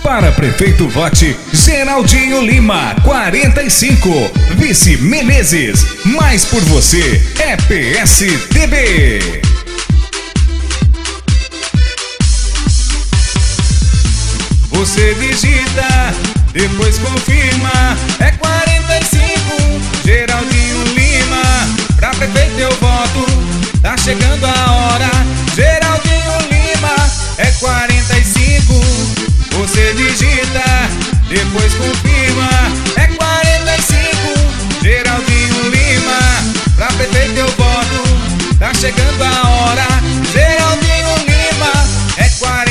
Para prefeito, vote Geraldinho Lima, 45. Vice Menezes, mais por você é PSDB. Você digita, depois confirma, é 45, Geraldinho Lima. Pra prefeito eu voto, tá chegando a hora, Geraldinho Lima, é 45. Você digita, depois confirma, é 45, Geraldinho Lima. Pra prefeito eu voto, tá chegando a hora, Geraldinho Lima, é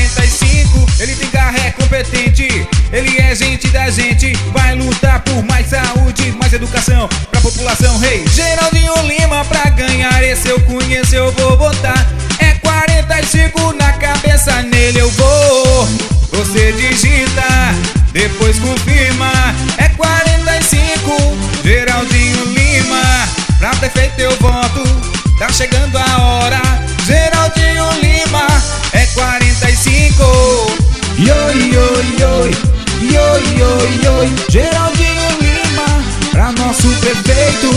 45. Ele tem carro, é competente, ele é gente da gente, vai lutar por mais saúde, mais educação pra população. Rei Geraldinho Lima, pra ganhar esse eu conheço, eu vou votar. É 45 na cabeça, nele eu vou. Você digita, depois confirma, é 45, Geraldinho Lima. Pra prefeito eu voto, tá chegando a hora, Geraldinho Lima, é 45. Ioi, ioi, ioi, ioi, ioi, ioi, Geraldinho Lima, pra nosso prefeito.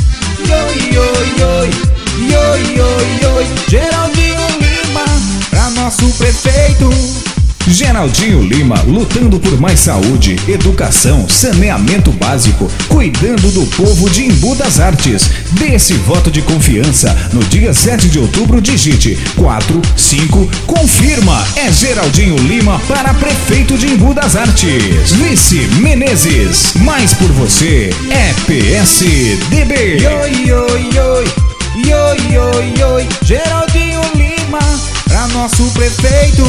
Ioi, ioi, ioi, ioi, ioi, ioi, Geraldinho Lima, pra nosso prefeito. Geraldinho Lima, lutando por mais saúde, educação, saneamento básico, cuidando do povo de Embu das Artes. Dê esse voto de confiança. No dia 7 de outubro, digite 45, confirma. É Geraldinho Lima para prefeito de Embu das Artes. Vice Menezes, mais por você é PSDB. Ioi, ioi, ioi, ioi, ioi, ioi, Geraldinho Lima, pra nosso prefeito.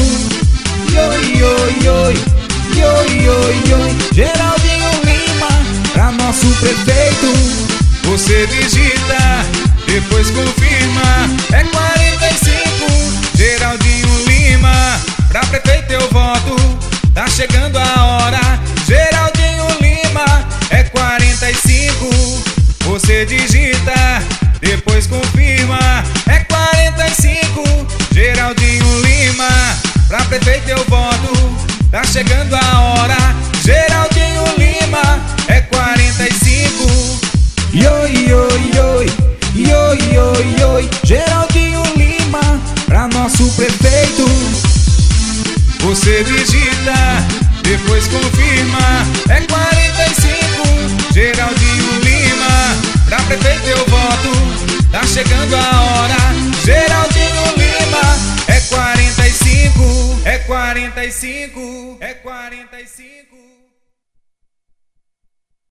Ioi, ioi, ioi, ioi, ioi, ioi, Geraldinho Lima, pra nosso prefeito. Você digita, depois confirma, é 45, Geraldinho Lima. Pra prefeito eu voto, tá chegando a hora, Geraldinho Lima, é 45. Você digita, depois confirma, é 45, Geraldinho Lima. Pra prefeito eu voto, tá chegando a hora, Geraldinho Lima, é 45. Ioi, ioi, ioi, ioi, ioi, ioi, Geraldinho Lima, pra nosso prefeito. Você digita, depois confirma, é 45, Geraldinho Lima. Pra prefeito eu voto, tá chegando a hora, Geraldinho Lima, é 45, é 45, é 45.